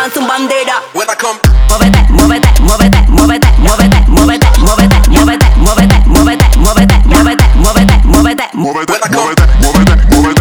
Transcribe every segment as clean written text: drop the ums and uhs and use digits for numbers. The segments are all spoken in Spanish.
suban su bandera. When I come, Muévete, muévete, muévete, muévete, muévete, muévete, muévete, muévete, muévete, muévete, muévete, muévete, muévete, muévete. when I come,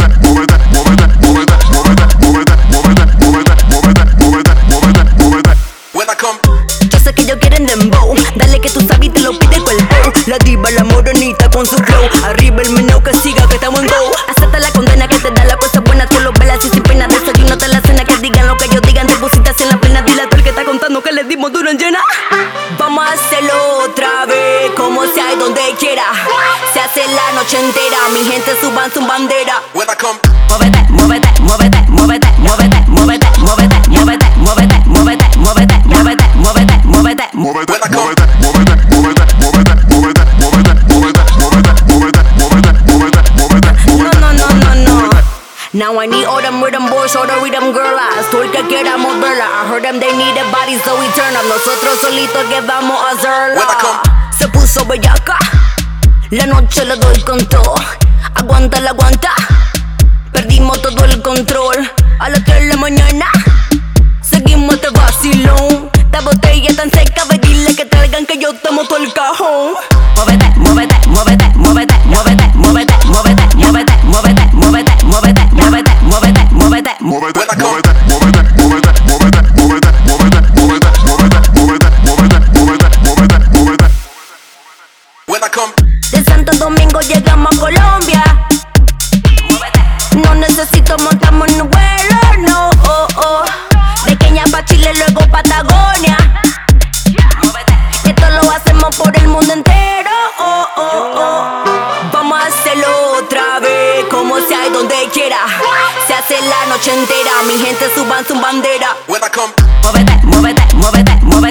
when I come, Yo sé que ellos quieren dembow, dale que tú sabes y te lo pide el cuerpo. La diva, la morenita con su flow, arriba el meneo que siga que estamos en go. Acepta la condena que te da la cosa buena, tú lo velas y sin pena. Desayuno te la cena, que digan lo que ellos digan, te pusiste así en la plena. Dile a todo el que está contando que le dimos duro en llena. Vamos a hacerlo otra vez, como sea y donde quiera. Se hace la noche entera, mi gente suban su bandera. when I come, Muévete, muévete, muévete, muévete, muévete, muévete, muévete, muévete, muévete, muévete, muévete, muévete, muévete, muévete. when I come, No, no, no, no, no. Now I need all them rhythm boys, all the rhythm girls. Tú el que quiera moverla. I heard them they need a body, so we turn up. Nosotros solitos que vamos a hacerla. When I come. Se puso bellaca, la noche le doy con todo. Aguanta, la aguanta. Perdimos todo el control. A las 3 de la mañana seguimos este vacilón. Esta botella tan seca, ve dile que traigan que yo tomo todo el cajón. Muévete, muévete, muévete, muévete, muévete, muévete, muévete, muévete, muévete, muévete, muévete, muévete, muévete, muévete. when I come, De Santo Domingo llegamos a Colombia. No necesito montarme en un vuelo, no, oh, oh. De Kenia pa' Chile, luego Patagonia. Esto lo hacemos por el mundo entero, oh, oh, oh. Vamos a hacerlo otra vez, como sea y donde quiera. Se hace la noche entera, mi gente suban su bandera. when I come, Muévete, muévete, muévete, muévete.